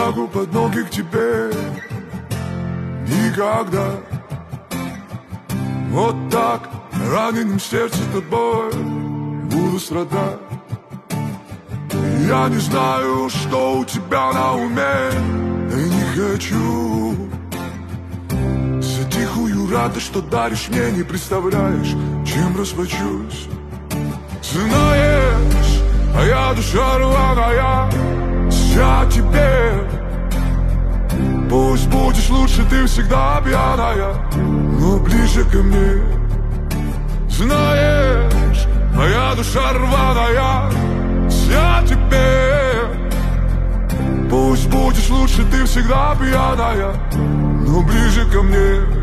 лягу под ноги к тебе. Никогда. Вот так, раненым сердце тобой буду страдать. Я не знаю, что у тебя на уме, и не хочу. За тихую радость, что даришь мне, не представляешь, чем расплачусь. Знаешь, а я душа рваная, вся тебе. Пусть будешь лучше, ты всегда пьяная, но ближе ко мне. Знаешь, моя душа рваная, вся тебе. Пусть будешь лучше, ты всегда пьяная, но ближе ко мне.